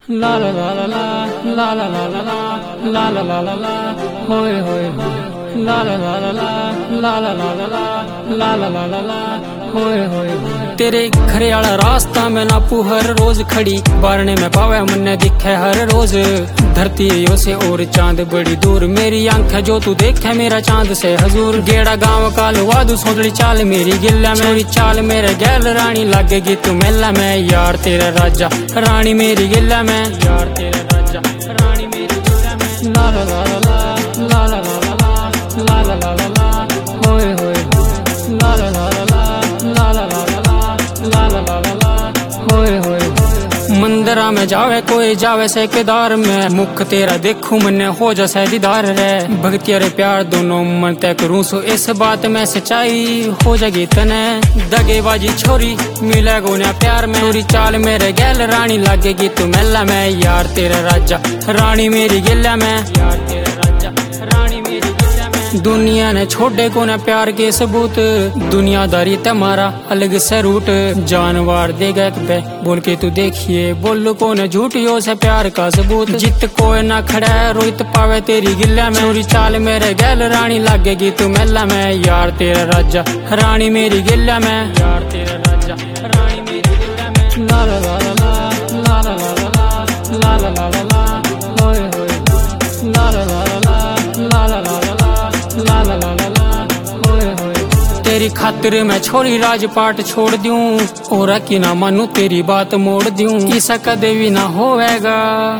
ला ला ला ला ला ला ला ला ला ला ला ला ला होए होए ला ला ला ला ला ला ला ला ला ला ला ला ला होए होए। तेरे घरे आला रास्ता में नापू हर रोज खड़ी बारने में पावे मन्ने दिखे हर रोज धरती यो से और चांद बड़ी दूर मेरी आंखें जो तू देखे मेरा चांद से हजूर गेड़ा गाँव काल वादू सोचड़ी चाल मेरी गिल्ला में मेरी चाल मेरे गैल रानी लगेगी तू मेला में यार तेरा राजा रानी मेरी गिल्ला में यार तेरा राजा रानी मेरी गिल्ला में ला ला ला ला ला ला ला ला ला ला ला ला होए होए ला ला ला ला ला ला ला ला ला ला ला होए होए। मंदिरा में जावे कोई जावे से केदार में मुख तेरा देखूं मन्ने हो जैसे दीदार रे भक्ति अरे प्यार दोनों मन तय करूं सो इस बात में सच्चाई हो जाएगी तने दगेबाजी छोरी मिले गोन्या प्यार में छोरी चाल मेरे गैल रानी लगेगी तू मेला में यार तेरा राजा रानी मेरी गिल्ला में यार तेरा राजा रानी मेरी गिल्ला में दुनिया ने छोड़े को ना प्यार के सबूत दुनियादारी तुम्हारा अलग से रूट जानवर देगा पे बोल के तू देखिए बोल को न झूठियों से प्यार का सबूत जित कोई ना खड़ा है रोहित पावे तेरी गिल्ला में छोरी चाल मेरे गैल रानी लगेगी तू मेला में यार तेरा राजा रानी मेरी गिल्ला में यार तेरा राजा रानी मेरी गिल्ला में ला ला ला ला ला ला ला ला ला ला ला ला होए होए ला ला ला ला ला ला ला ला ला ला ला ला ला होए होए। तेरी खातिर मैं छोरी राजपाट छोड़ दूं और की ना मानू तेरी बात मोड़ दूं ऐसा कदे भी ना होएगा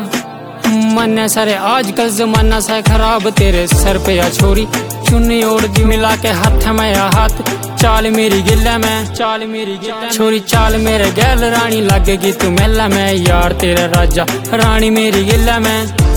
मन सारे आजकल जमाना सा खराब तेरे सर पे या छोरी चुन्नी ओढ़ दी मिला के हाथ में या हाथ चाल मेरी गिल्ला में चाल मेरी गिल्ला छोरी चाल मेरे गैल रानी लगेगी तू मेला में यार तेरा राजा रानी मेरी गिल्ला में।